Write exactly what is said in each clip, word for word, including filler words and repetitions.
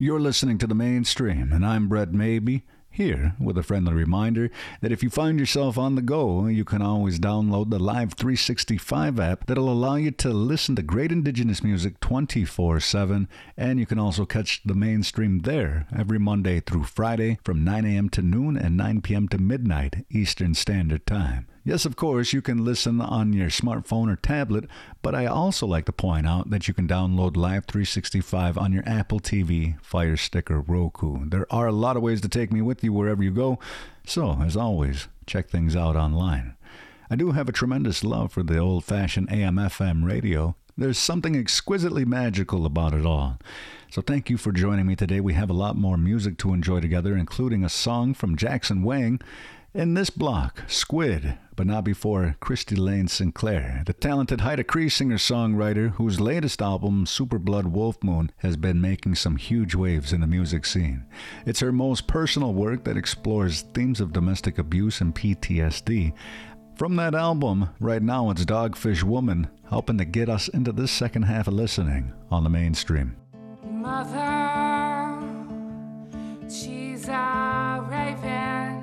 You're listening to The Mainstream, and I'm Brett Maybe, here with a friendly reminder that if you find yourself on the go, you can always download the Live three sixty-five app that'll allow you to listen to great indigenous music twenty-four seven, and you can also catch The Mainstream there every Monday through Friday from nine a.m. to noon and nine p.m. to midnight Eastern Standard Time. Yes, of course, you can listen on your smartphone or tablet, but I also like to point out that you can download Live three sixty-five on your Apple T V, Fire Stick, or Roku. There are a lot of ways to take me with you wherever you go, so, as always, check things out online. I do have a tremendous love for the old-fashioned A M F M radio. There's something exquisitely magical about it all. So thank you for joining me today. We have a lot more music to enjoy together, including a song from Jackson Wang. In this block, Squid, but not before Christy Lane Sinclair, the talented Haida Cree singer-songwriter whose latest album, Super Blood Wolf Moon, has been making some huge waves in the music scene. It's her most personal work that explores themes of domestic abuse and P T S D. From that album, right now it's Dogfish Woman, helping to get us into this second half of listening on The Mainstream. Mother, she's a raven.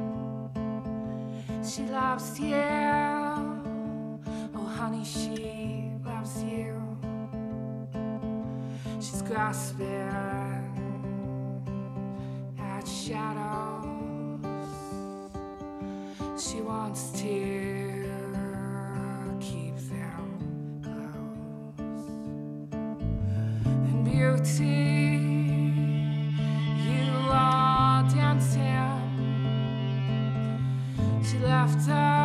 She loves you, oh honey, she loves you. She's grasping at shadows. She wants to keep them close. And beauty, you are dancing. She left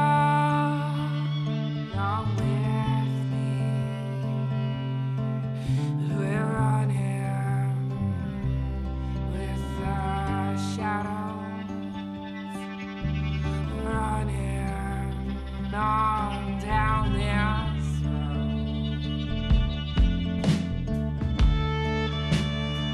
along with me. We're running with the shadows, running on down this road.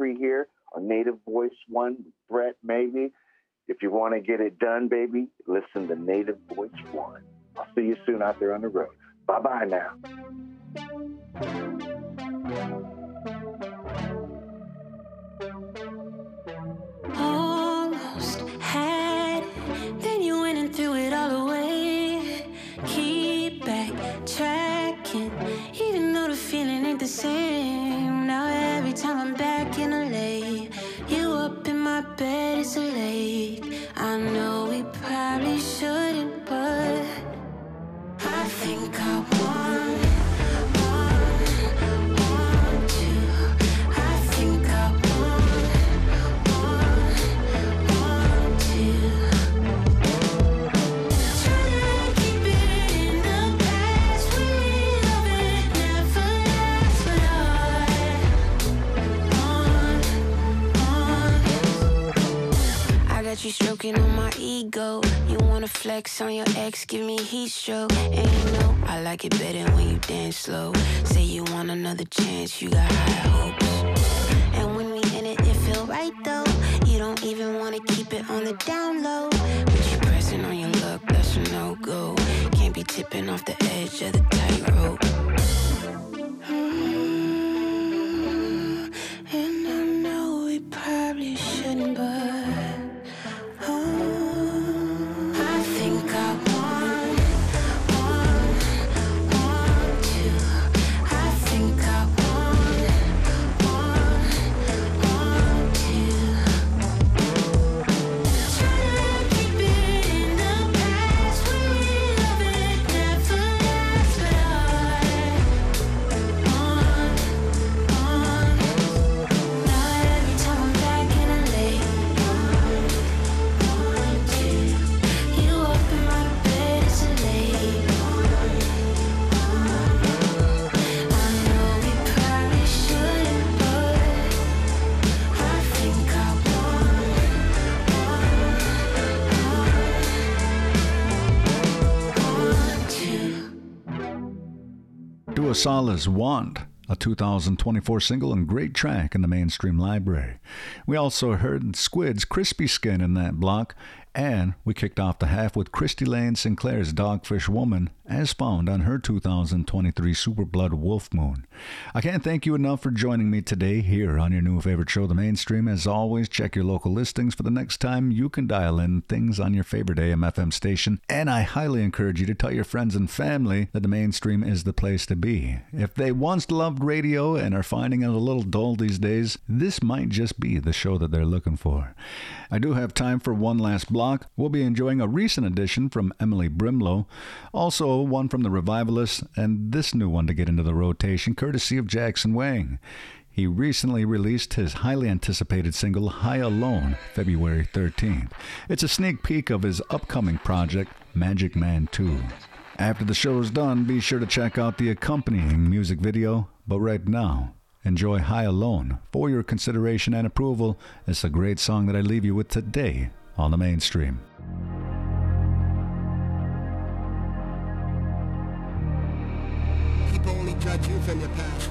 free here on Native Voice One with Brett Maybe. If you want to get it done, baby, listen to Native Voice One. I'll see you soon out there on the road. Bye-bye now. Almost had it, then you went and threw it all away. Keep backtracking, even though the feeling ain't the same. Now every time I'm back in L A, you up in my bed, it's late. I know we probably shouldn't, but I think I want, want, want to. I think I want, want, want to. Trying to keep it in the past. We love it, never lasts, but I want, want. I got you stroking on my ego. You wanna flex on your ex, give me heat stroke. And you know I like it better when you dance slow. Say you want another chance, you got high hopes. And when we in it, it feel right though. You don't even wanna keep it on the down low. But you pressing on your luck, that's a no-go. Can't be tipping off the edge of the tightrope. Mm, and I know we probably shouldn't, but I think I want, want, want to. I think I want, want, want to. Trying to keep it in the past. We love it, never lasts, but I want, want. Now every time I'm back in L A, want to. You up in my bed, it's late. I know we probably shouldn't, but I think I want, want to. Dua Sala's Want, a two thousand twenty-four single and great track in the mainstream library. We also heard Squid's Crispy Skin in that block, and we kicked off the half with Christy Lane Sinclair's Dogfish Woman, as found on her two thousand twenty-three Superblood Wolf Moon. I can't thank you enough for joining me today here on your new favorite show, The Mainstream. As always, check your local listings for the next time you can dial in things on your favorite A M F M station, and I highly encourage you to tell your friends and family that The Mainstream is the place to be. If they once loved radio and are finding it a little dull these days, this might just be the show that they're looking for. I do have time for one last block. We'll be enjoying a recent addition from Emily Brimlow, also one from the Revivalists, and this new one to get into the rotation, courtesy of Jackson Wang. He recently released his highly anticipated single, High Alone, February thirteenth. It's a sneak peek of his upcoming project, Magic Man two. After the show's done, be sure to check out the accompanying music video, but right now, enjoy High Alone for your consideration and approval. It's a great song that I leave you with today on The Mainstream. People only judge you from your past,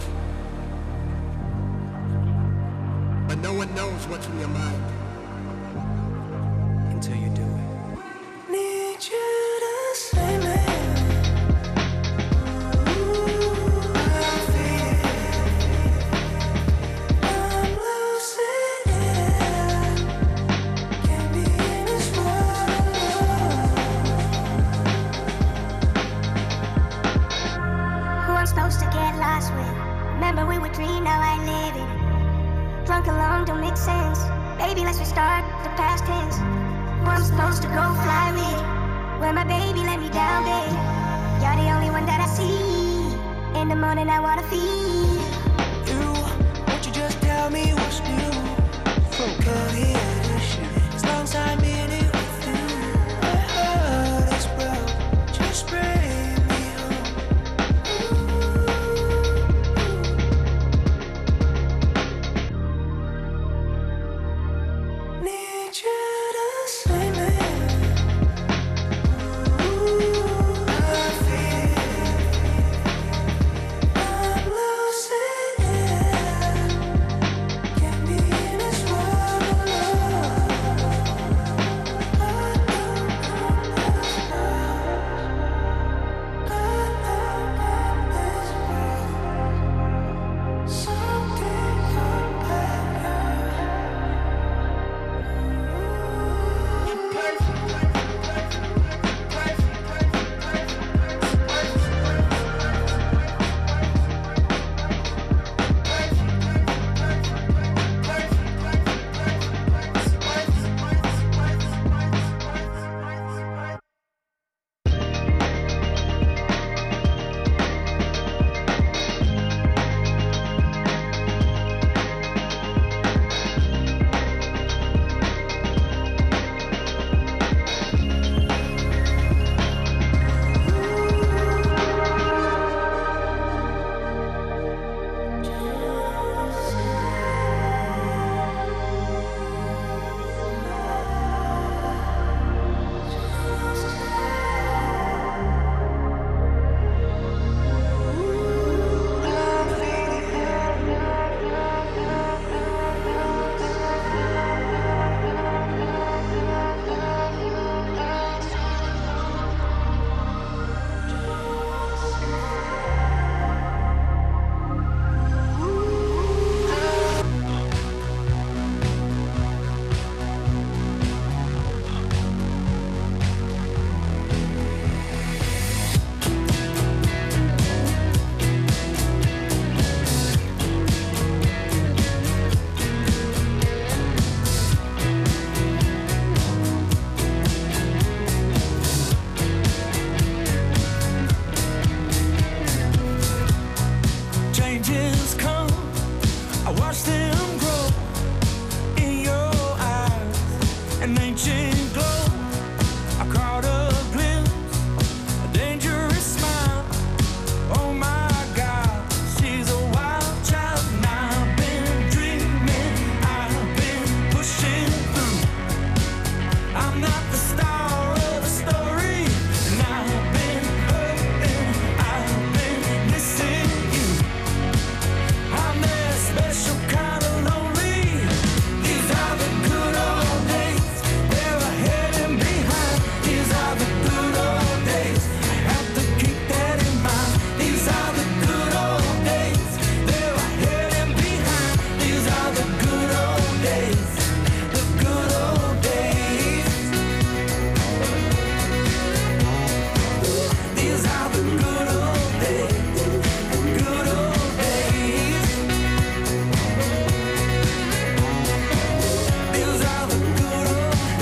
but no one knows what's in your mind until you do it. Need you to say me. Remember we would dream, now I live it. Drunk alone don't make sense. Baby, let's restart the past tense. Where I'm supposed to go fly with. Where my baby let me down, babe. You're the only one that I see. In the morning I wanna feel you. Won't you just tell me what's new? From cohesion, it's long time in it with you. My heart is broke, just bring me home. Need you to say me. Ooh, I feel I'm losing it. Can't be ancient glow. I caught a glimpse, a dangerous smile. Oh my God, she's a wild child. And I've been dreaming, I've been pushing through. I'm not the star of the story, and I've been hurting, I've been missing you. I'm that special kind of lonely. These are the good old days, they're ahead and behind. These are the good old days, have to keep that in mind. These are the good old days, they're ahead and behind. These are the good old days, the good old days. These are the good old days, good old days. These are the good old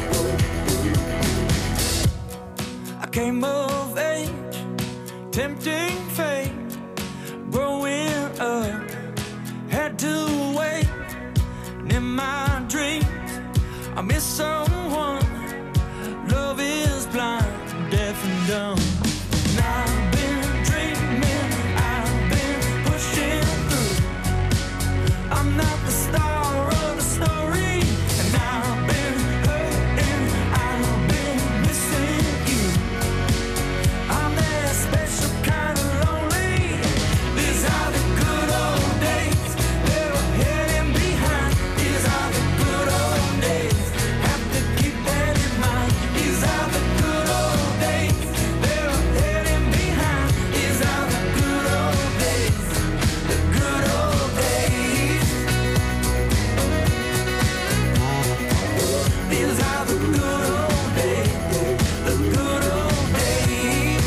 days. I came of age, tempting fate, growing up, had to wait. And in my dreams, I miss someone. Love is blind, deaf and dumb. And I've been dreaming, I've been pushing through. I'm not the star of the story, and I've been hurting, I've been missing you. I'm that special kind of lonely. These are the good old days, they're ahead and behind. These are the good old days, have to keep that in mind. These are the good old days, they're ahead and behind. These are the good old days, the good old days. These are the good old days, the good old days.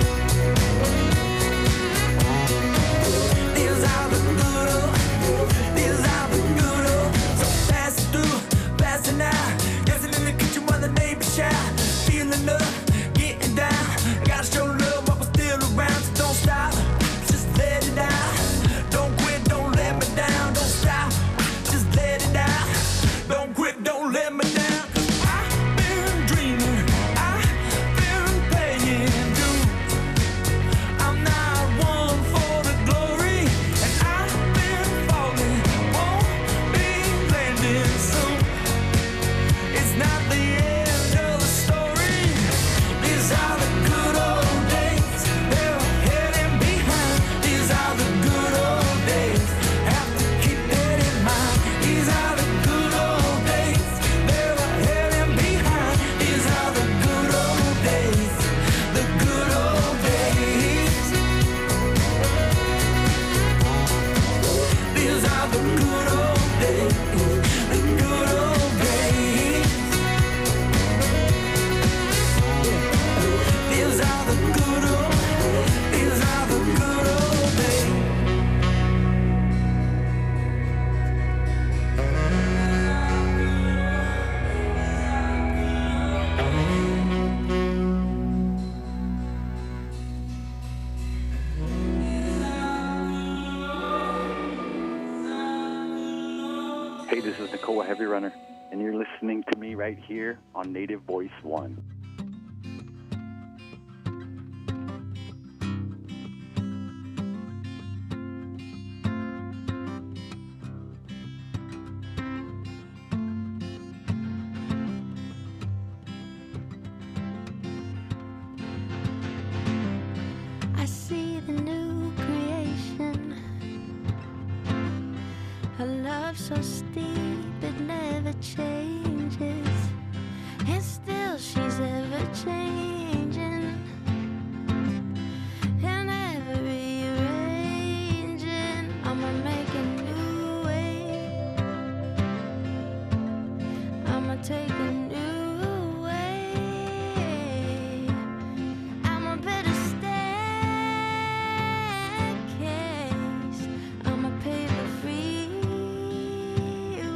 These are the good old, these are the good old. So pass it through, passing out, dancing in the kitchen while the neighbors shout. Feeling love, getting down. Gotta show love while we're still around. So don't stop, just let it out. Don't quit, don't let me down. Don't stop, just let it out. Don't quit, don't let me down. 'Cause I've been dreaming, I've been paying dues. I'm not one for the glory, and I've been falling, won't be landing soon. It's not the end of the story. These are the good old days, they're ahead and behind. These are the good old days, have to keep that in mind. These are the good old days, they're ahead and behind. These are the good old days, the good old days. These are the good old days, the good old days. These are the good old, these are the good old days. Hey, this is Nicole Heavy Runner, and you're listening to me right here on Native Voice One. I see the new creation, a love so steep it never changes, and still she's ever changing, and ever rearranging. I'ma make a new way, I'ma take a new way, I'm a better staircase, I'm a paper free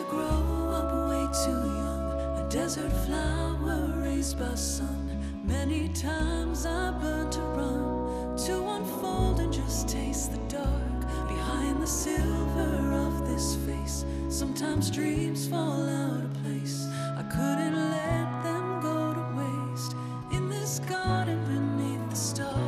grow up way too young, a desert flower raised by sun. Many times I burned to run, to unfold and just taste the dark behind the silver of this face. Sometimes dreams fall out of place. I couldn't let them go to waste in this garden beneath the stars.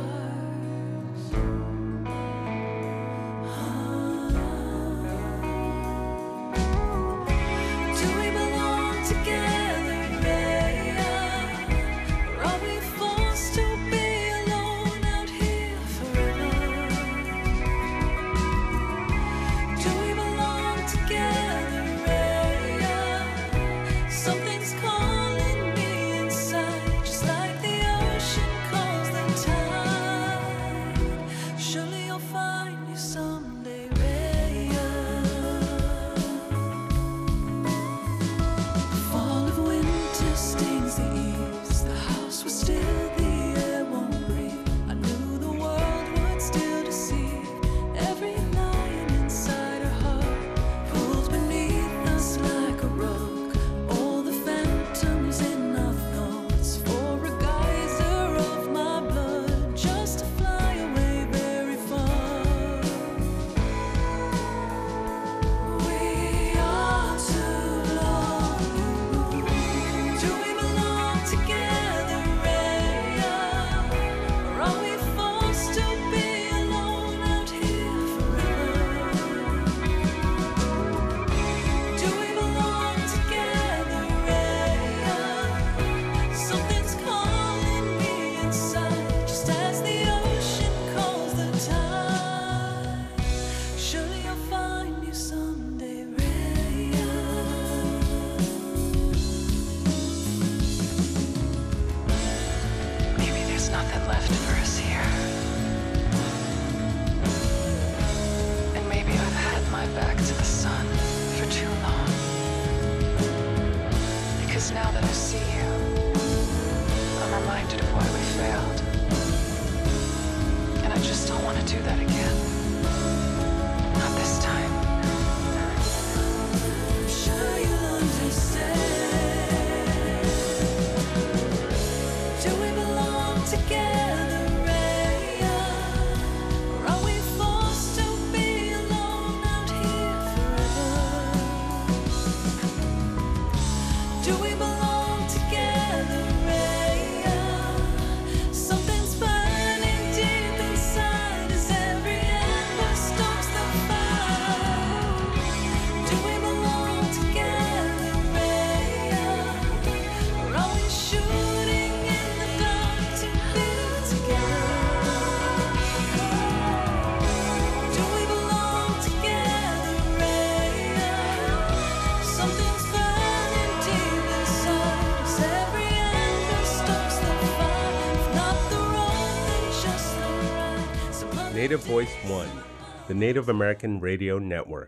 Native Voice One, the Native American Radio Network.